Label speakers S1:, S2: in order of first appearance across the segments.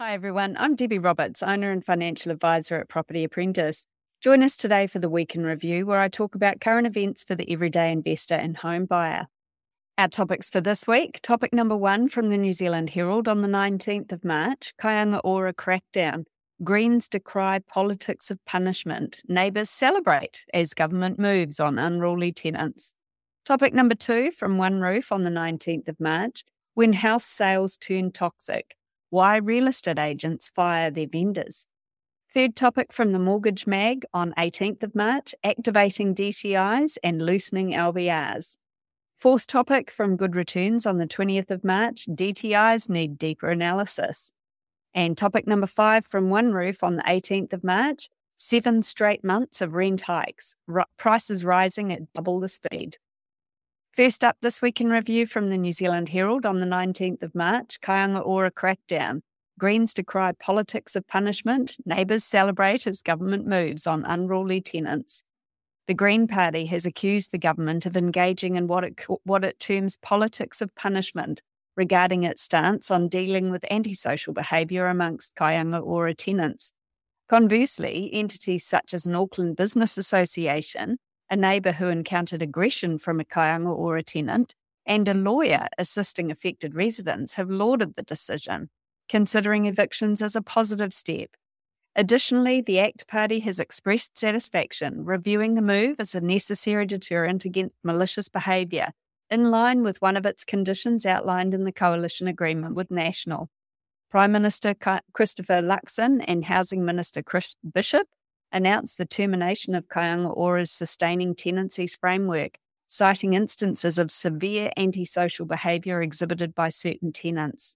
S1: Hi everyone, I'm Debbie Roberts, owner and financial advisor at Property Apprentice. Join us today for the Week in Review, where I talk about current events for the everyday investor and home buyer. Our topics for this week: topic number 1 from the New Zealand Herald on the 19th of March, Kāinga Ora crackdown. Greens decry politics of punishment. Neighbours celebrate as government moves on unruly tenants. Topic number 2 from One Roof on the 19th of March, when house sales turn toxic. Why real estate agents fire their vendors. Third topic from the Mortgage Mag on 18th of March, activating DTIs and loosening LVRs. Fourth topic from Good Returns on the 20th of March, DTIs need deeper analysis. And topic number 5 from One Roof on the 18th of March, 7 straight months of rent hikes, prices rising at double the speed. First up, this week in review from the New Zealand Herald on the 19th of March, Kāinga Ora crackdown. Greens decry politics of punishment. Neighbours celebrate as government moves on unruly tenants. The Green Party has accused the government of engaging in what it terms politics of punishment regarding its stance on dealing with antisocial behaviour amongst Kāinga Ora tenants. Conversely, entities such as an Auckland Business Association, a neighbour who encountered aggression from a Kāinga Ora tenant, and a lawyer assisting affected residents have lauded the decision, considering evictions as a positive step. Additionally, the ACT Party has expressed satisfaction, reviewing the move as a necessary deterrent against malicious behaviour, in line with one of its conditions outlined in the coalition agreement with National. Prime Minister Christopher Luxon and Housing Minister Chris Bishop announced the termination of Kāinga Ora's sustaining tenancies framework, citing instances of severe antisocial behaviour exhibited by certain tenants.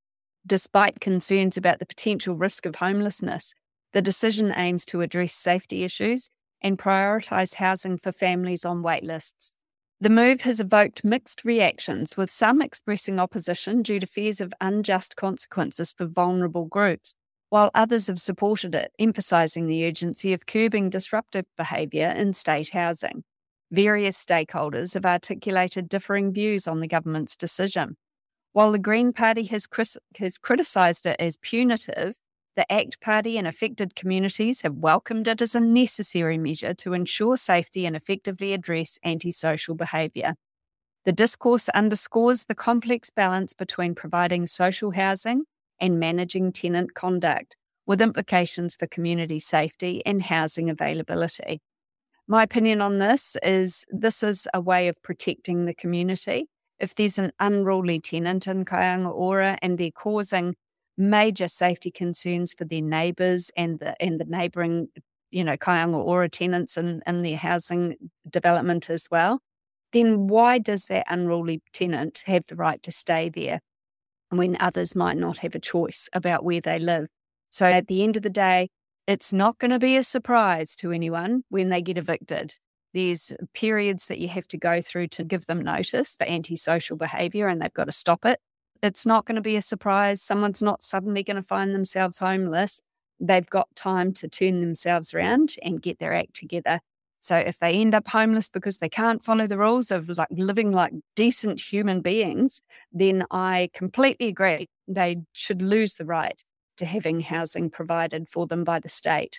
S1: Despite concerns about the potential risk of homelessness, the decision aims to address safety issues and prioritise housing for families on waitlists. The move has evoked mixed reactions, with some expressing opposition due to fears of unjust consequences for vulnerable groups, while others have supported it, emphasising the urgency of curbing disruptive behaviour in state housing. Various stakeholders have articulated differing views on the government's decision. While the Green Party has criticised it as punitive, the ACT Party and affected communities have welcomed it as a necessary measure to ensure safety and effectively address antisocial behaviour. The discourse underscores the complex balance between providing social housing and managing tenant conduct, with implications for community safety and housing availability. My opinion on this is a way of protecting the community. If there's an unruly tenant in Kāinga Ora and they're causing major safety concerns for their neighbours and the neighbouring, Kāinga Ora tenants in their housing development as well, then why does that unruly tenant have the right to stay there when others might not have a choice about where they live? So at the end of the day, it's not going to be a surprise to anyone when they get evicted. There's periods that you have to go through to give them notice for antisocial behaviour, and they've got to stop it. It's not going to be a surprise. Someone's not suddenly going to find themselves homeless. They've got time to turn themselves around and get their act together. So if they end up homeless because they can't follow the rules of living like decent human beings, then I completely agree. They should lose the right to having housing provided for them by the state.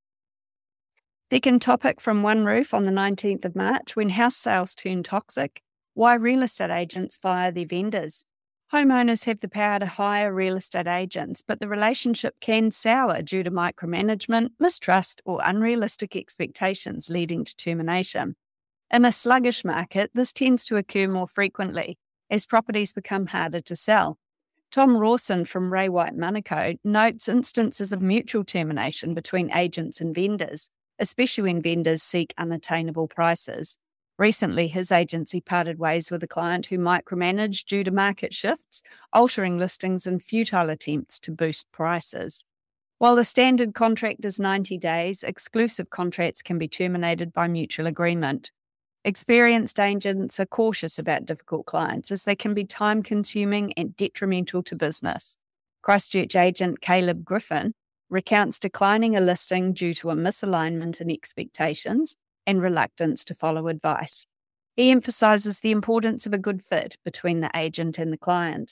S1: Second topic from One Roof on the 19th of March, when house sales turn toxic, why real estate agents fire their vendors. Homeowners have the power to hire real estate agents, but the relationship can sour due to micromanagement, mistrust, or unrealistic expectations leading to termination. In a sluggish market, this tends to occur more frequently as properties become harder to sell. Tom Rawson from Ray White Manukau notes instances of mutual termination between agents and vendors, especially when vendors seek unattainable prices. Recently, his agency parted ways with a client who micromanaged due to market shifts, altering listings and futile attempts to boost prices. While the standard contract is 90 days, exclusive contracts can be terminated by mutual agreement. Experienced agents are cautious about difficult clients as they can be time-consuming and detrimental to business. Christchurch agent Caleb Griffin recounts declining a listing due to a misalignment in expectations and reluctance to follow advice. He emphasises the importance of a good fit between the agent and the client.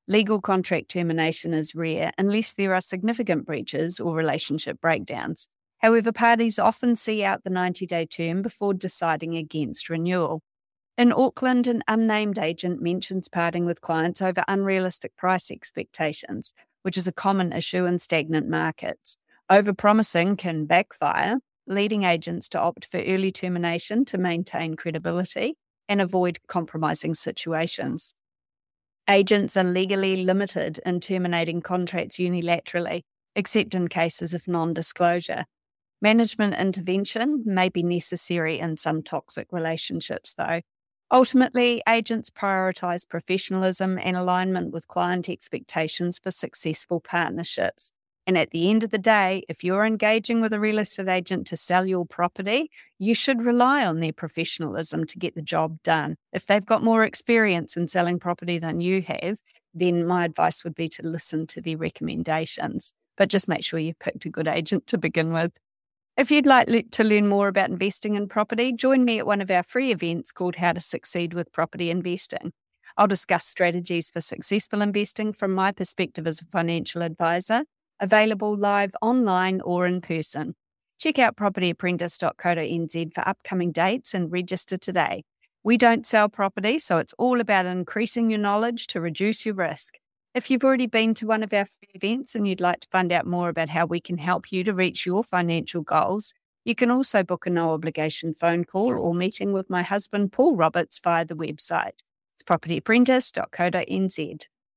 S1: Legal contract termination is rare unless there are significant breaches or relationship breakdowns. However, parties often see out the 90-day term before deciding against renewal. In Auckland, an unnamed agent mentions parting with clients over unrealistic price expectations, which is a common issue in stagnant markets. Overpromising can backfire, leading agents to opt for early termination to maintain credibility and avoid compromising situations. Agents are legally limited in terminating contracts unilaterally, except in cases of non-disclosure. Management intervention may be necessary in some toxic relationships, though. Ultimately, agents prioritise professionalism and alignment with client expectations for successful partnerships. And at the end of the day, if you're engaging with a real estate agent to sell your property, you should rely on their professionalism to get the job done. If they've got more experience in selling property than you have, then my advice would be to listen to their recommendations. But just make sure you've picked a good agent to begin with. If you'd like to learn more about investing in property, join me at one of our free events called How to Succeed with Property Investing. I'll discuss strategies for successful investing from my perspective as a financial advisor, available live online or in person. Check out propertyapprentice.co.nz for upcoming dates and register today. We don't sell property, so it's all about increasing your knowledge to reduce your risk. If you've already been to one of our free events and you'd like to find out more about how we can help you to reach your financial goals, you can also book a no-obligation phone call or meeting with my husband, Paul Roberts, via the website. It's propertyapprentice.co.nz.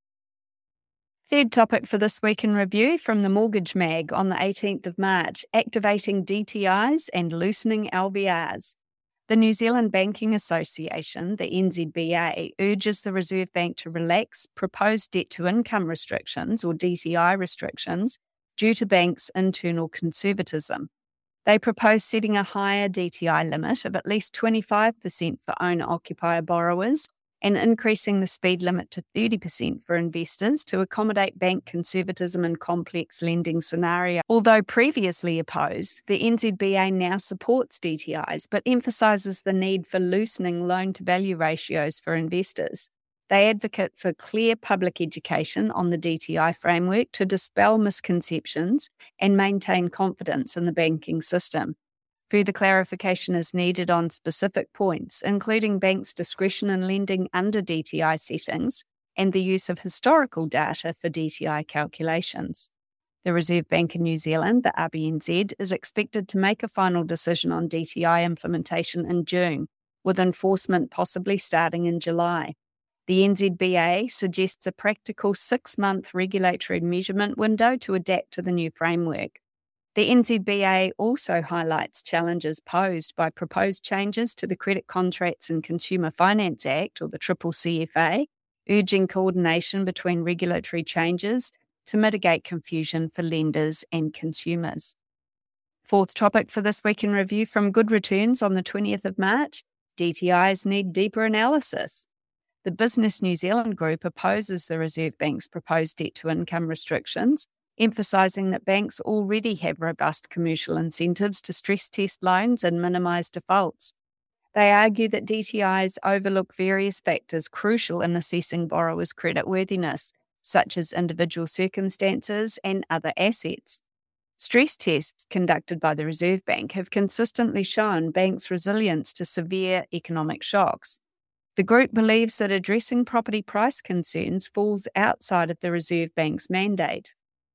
S1: Third topic for this week in review from the Mortgage Mag on the 18th of March, activating DTIs and loosening LVRs. The New Zealand Banking Association, the NZBA, urges the Reserve Bank to relax proposed debt-to-income restrictions, or DTI restrictions, due to banks' internal conservatism. They propose setting a higher DTI limit of at least 25% for owner-occupier borrowers and increasing the speed limit to 30% for investors to accommodate bank conservatism in complex lending scenarios. Although previously opposed, the NZBA now supports DTIs but emphasises the need for loosening loan-to-value ratios for investors. They advocate for clear public education on the DTI framework to dispel misconceptions and maintain confidence in the banking system. Further clarification is needed on specific points, including banks' discretion in lending under DTI settings and the use of historical data for DTI calculations. The Reserve Bank of New Zealand, the RBNZ, is expected to make a final decision on DTI implementation in June, with enforcement possibly starting in July. The NZBA suggests a practical 6-month regulatory measurement window to adapt to the new framework. The NZBA also highlights challenges posed by proposed changes to the Credit Contracts and Consumer Finance Act, or the CCCFA, urging coordination between regulatory changes to mitigate confusion for lenders and consumers. Fourth topic for this week in review from Good Returns on the 20th of March, DTIs need deeper analysis. The Business New Zealand Group opposes the Reserve Bank's proposed debt-to-income restrictions, emphasising that banks already have robust commercial incentives to stress test loans and minimise defaults. They argue that DTIs overlook various factors crucial in assessing borrowers' creditworthiness, such as individual circumstances and other assets. Stress tests conducted by the Reserve Bank have consistently shown banks' resilience to severe economic shocks. The group believes that addressing property price concerns falls outside of the Reserve Bank's mandate.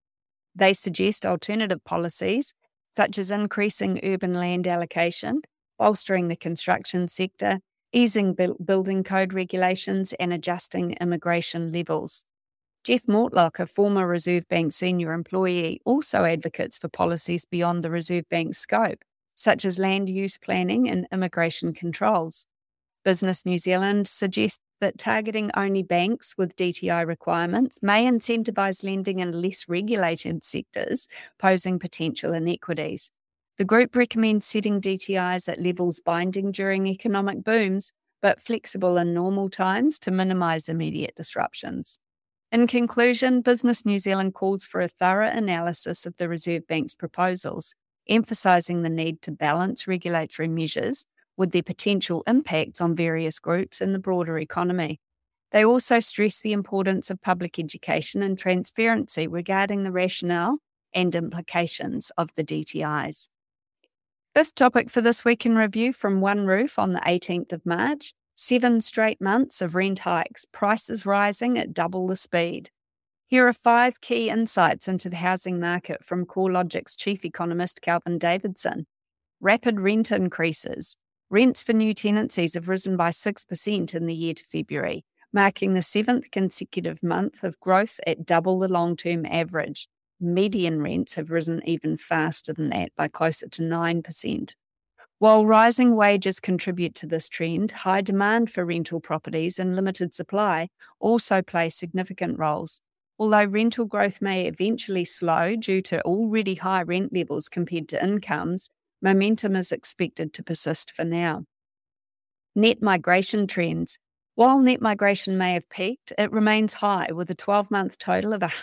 S1: They suggest alternative policies, such as increasing urban land allocation, bolstering the construction sector, easing building code regulations, and adjusting immigration levels. Jeff Mortlock, a former Reserve Bank senior employee, also advocates for policies beyond the Reserve Bank's scope, such as land use planning and immigration controls. Business New Zealand suggests that targeting only banks with DTI requirements may incentivise lending in less regulated sectors, posing potential inequities. The group recommends setting DTIs at levels binding during economic booms, but flexible in normal times to minimise immediate disruptions. In conclusion, Business New Zealand calls for a thorough analysis of the Reserve Bank's proposals, emphasising the need to balance regulatory measures with their potential impacts on various groups in the broader economy. They also stress the importance of public education and transparency regarding the rationale and implications of the DTIs. Fifth topic for this week in review from OneRoof on the 18th of March, 7 straight months of rent hikes, prices rising at double the speed. Here are 5 key insights into the housing market from CoreLogic's chief economist Calvin Davidson. Rapid rent increases. Rents for new tenancies have risen by 6% in the year to February, marking the 7th consecutive month of growth at double the long-term average. Median rents have risen even faster than that by closer to 9%. While rising wages contribute to this trend, high demand for rental properties and limited supply also play significant roles. Although rental growth may eventually slow due to already high rent levels compared to incomes, momentum is expected to persist for now. Net migration trends. While net migration may have peaked, it remains high with a 12-month total of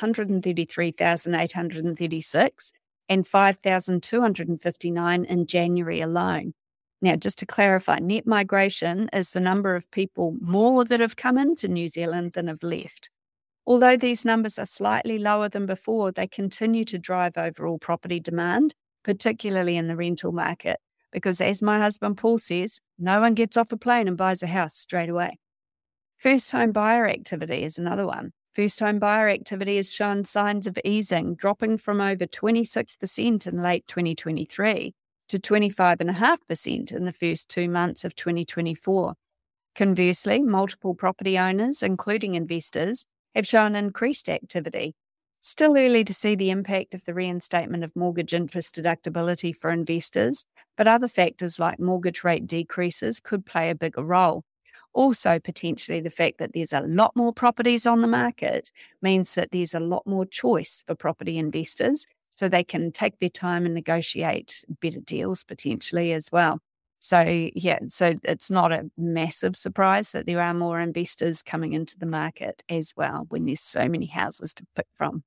S1: 133,836 and 5,259 in January alone. Now, just to clarify, net migration is the number of people more that have come into New Zealand than have left. Although these numbers are slightly lower than before, they continue to drive overall property demand, particularly in the rental market, because as my husband Paul says, no one gets off a plane and buys a house straight away. First home buyer activity is another one. First home buyer activity has shown signs of easing, dropping from over 26% in late 2023 to 25.5% in the first 2 months of 2024. Conversely, multiple property owners, including investors, have shown increased activity. Still early to see the impact of the reinstatement of mortgage interest deductibility for investors, but other factors like mortgage rate decreases could play a bigger role. Also, potentially the fact that there's a lot more properties on the market means that there's a lot more choice for property investors, so they can take their time and negotiate better deals potentially as well. So it's not a massive surprise that there are more investors coming into the market as well when there's so many houses to pick from.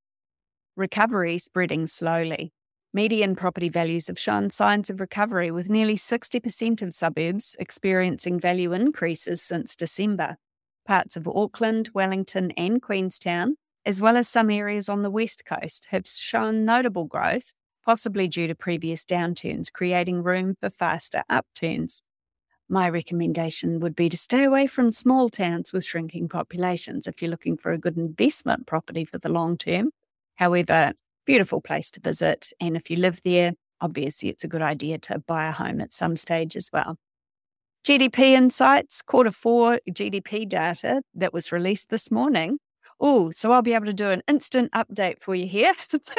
S1: Recovery spreading slowly. Median property values have shown signs of recovery, with nearly 60% of suburbs experiencing value increases since December. Parts of Auckland, Wellington and Queenstown, as well as some areas on the West Coast, have shown notable growth, possibly due to previous downturns, creating room for faster upturns. My recommendation would be to stay away from small towns with shrinking populations if you're looking for a good investment property for the long term. However, beautiful place to visit, and if you live there, obviously it's a good idea to buy a home at some stage as well. GDP insights, Q4 GDP data that was released this morning. So I'll be able to do an instant update for you here.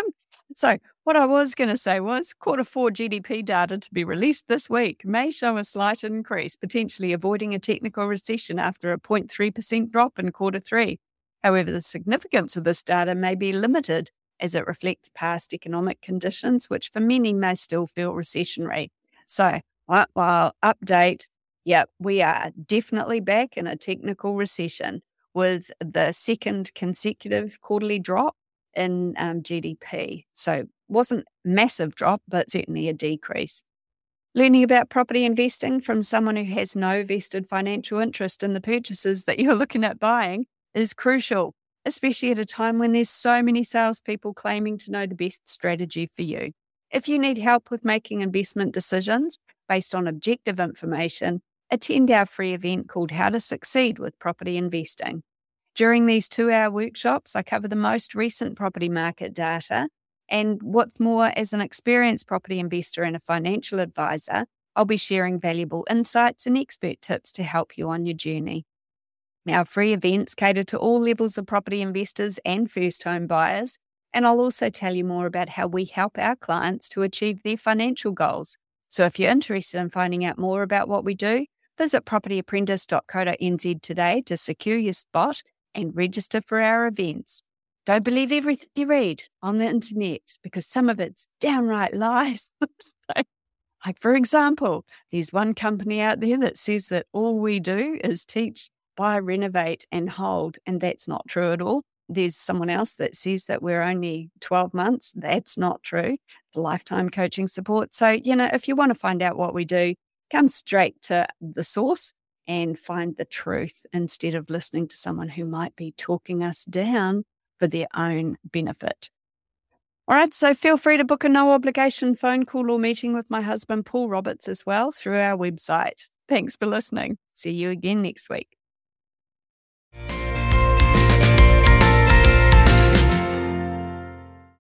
S1: So what I was going to say was Q4 GDP data to be released this week may show a slight increase, potentially avoiding a technical recession after a 0.3% drop in Q3. However, the significance of this data may be limited as it reflects past economic conditions, which for many may still feel recessionary. So, while update, we are definitely back in a technical recession with the second consecutive quarterly drop in GDP. So, wasn't massive drop, but certainly a decrease. Learning about property investing from someone who has no vested financial interest in the purchases that you're looking at buying is crucial, especially at a time when there's so many salespeople claiming to know the best strategy for you. If you need help with making investment decisions based on objective information, attend our free event called How to Succeed with Property Investing. During these 2-hour workshops, I cover the most recent property market data, and what's more, as an experienced property investor and a financial advisor, I'll be sharing valuable insights and expert tips to help you on your journey. Our free events cater to all levels of property investors and first home buyers, and I'll also tell you more about how we help our clients to achieve their financial goals. So if you're interested in finding out more about what we do, visit propertyapprentice.co.nz today to secure your spot and register for our events. Don't believe everything you read on the internet, because some of it's downright lies. Like, for example, there's one company out there that says that all we do is teach, buy, renovate and hold, and that's not true at all. There's someone else that says that we're only 12 months. That's not true. Lifetime coaching support. So, if you want to find out what we do, come straight to the source and find the truth instead of listening to someone who might be talking us down for their own benefit. All right, so feel free to book a no obligation phone call or meeting with my husband, Paul Roberts, as well through our website. Thanks for listening. See you again next week.